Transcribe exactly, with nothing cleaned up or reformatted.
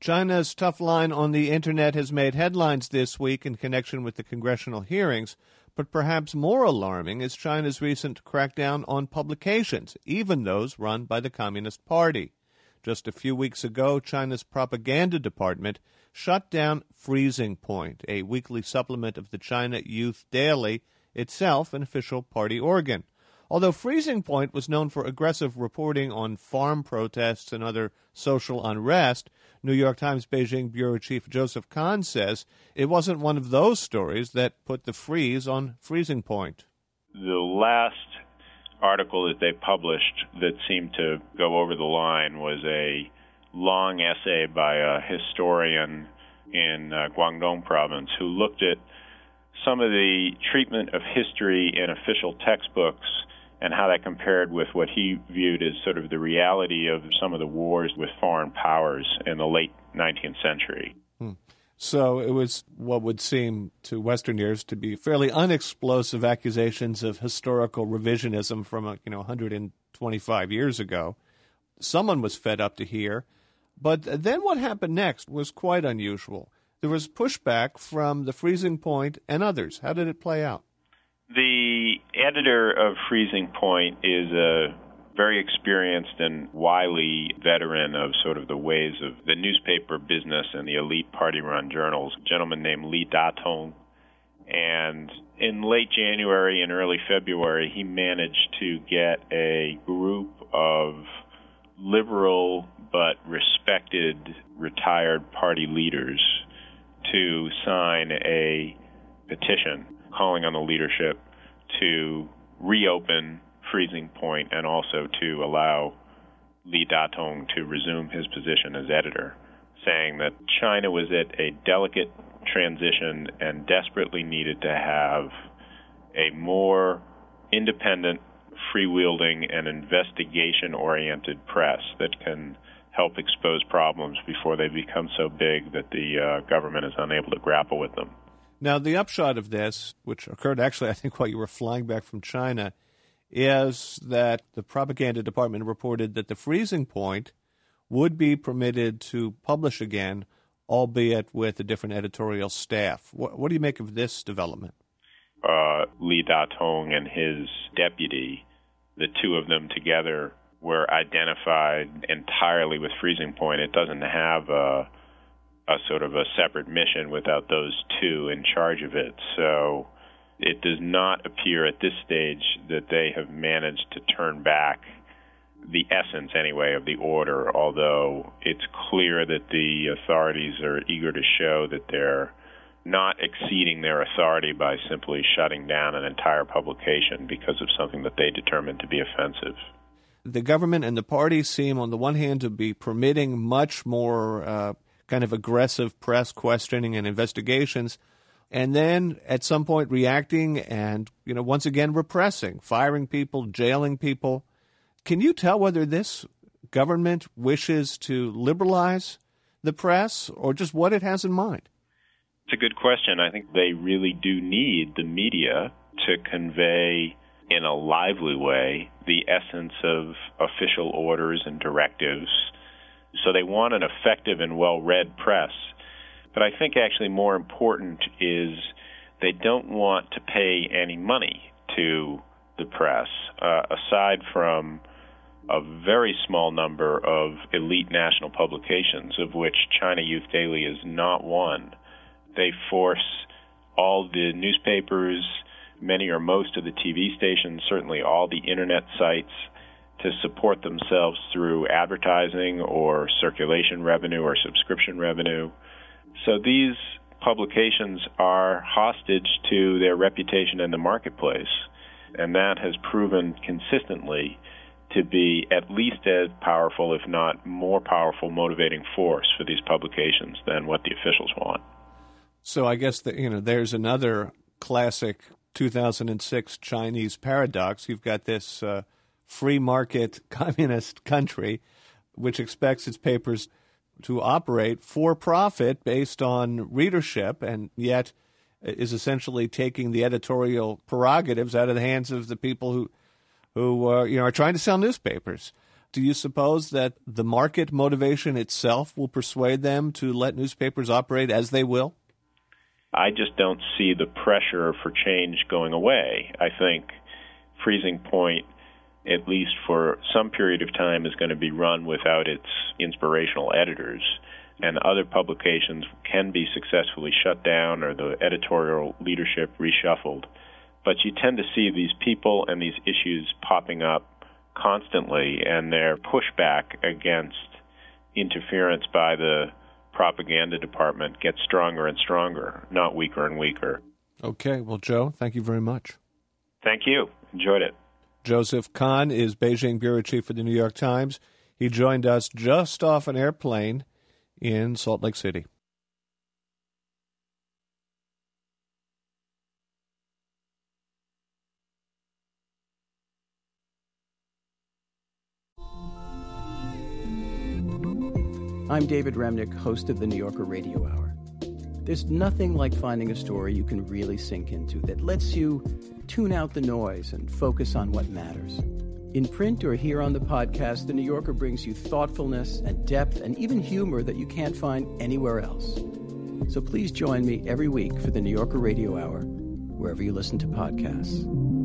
China's tough line on the Internet has made headlines this week in connection with the congressional hearings, but perhaps more alarming is China's recent crackdown on publications, even those run by the Communist Party. Just a few weeks ago, China's propaganda department shut down Freezing Point, a weekly supplement of the China Youth Daily, itself an official party organ. Although Freezing Point was known for aggressive reporting on farm protests and other social unrest, New York Times Beijing Bureau Chief Joseph Kahn says it wasn't one of those stories that put the freeze on Freezing Point. The last article that they published that seemed to go over the line was a long essay by a historian in uh, Guangdong province who looked at some of the treatment of history in official textbooks and how that compared with what he viewed as sort of the reality of some of the wars with foreign powers in the late nineteenth century. Hmm. So it was what would seem to Western ears to be fairly unexplosive accusations of historical revisionism from, you know, one hundred twenty-five years ago. Someone was fed up to hear. But then what happened next was quite unusual. There was pushback from the Freezing Point and others. How did it play out? The editor of Freezing Point is a very experienced and wily veteran of sort of the ways of the newspaper business and the elite party-run journals, a gentleman named Li Datong. And in late January and early February, he managed to get a group of liberal but respected retired party leaders to sign a petition calling on the leadership to reopen Freezing Point and also to allow Li Datong to resume his position as editor, saying that China was at a delicate transition and desperately needed to have a more independent, freewheeling, and investigation-oriented press that can help expose problems before they become so big that the uh, government is unable to grapple with them. Now, the upshot of this, which occurred actually, I think, while you were flying back from China, is that the propaganda department reported that the Freezing Point would be permitted to publish again, albeit with a different editorial staff. What, what do you make of this development? Uh, Li Datong and his deputy, the two of them together, were identified entirely with Freezing Point. It doesn't have a a sort of a separate mission without those two in charge of it. So it does not appear at this stage that they have managed to turn back the essence, anyway, of the order, although it's clear that the authorities are eager to show that they're not exceeding their authority by simply shutting down an entire publication because of something that they determined to be offensive. The government and the party seem, on the one hand, to be permitting much more uh, kind of aggressive press questioning and investigations, and then at some point reacting and, you know, once again repressing, firing people, jailing people. Can you tell whether this government wishes to liberalize the press or just what it has in mind? It's a good question. I think they really do need the media to convey in a lively way the essence of official orders and directives. So they want an effective and well-read press. But I think actually more important is they don't want to pay any money to the press, uh, aside from a very small number of elite national publications, of which China Youth Daily is not one. They force all the newspapers, many or most of the T V stations, certainly all the Internet sites, to support themselves through advertising or circulation revenue or subscription revenue. So these publications are hostage to their reputation in the marketplace, and that has proven consistently to be at least as powerful, if not more powerful, motivating force for these publications than what the officials want. So I guess that, you know, there's another classic two thousand six Chinese paradox. You've got this uh, free market communist country which expects its papers to operate for profit based on readership, and yet is essentially taking the editorial prerogatives out of the hands of the people who who uh, you know are trying to sell newspapers. Do you suppose that the market motivation itself will persuade them to let newspapers operate as they will? I just don't see the pressure for change going away. I think Freezing Point, at least for some period of time, is going to be run without its inspirational editors, and other publications can be successfully shut down or the editorial leadership reshuffled. But you tend to see these people and these issues popping up constantly, and their pushback against interference by the propaganda department gets stronger and stronger, not weaker and weaker. Okay. Well, Joe, thank you very much. Thank you. Enjoyed it. Joseph Kahn is Beijing bureau chief for the New York Times. He joined us just off an airplane in Salt Lake City. I'm David Remnick, host of the New Yorker Radio Hour. There's nothing like finding a story you can really sink into that lets you tune out the noise and focus on what matters. In print or here on the podcast, The New Yorker brings you thoughtfulness and depth and even humor that you can't find anywhere else. So please join me every week for the New Yorker Radio Hour, wherever you listen to podcasts.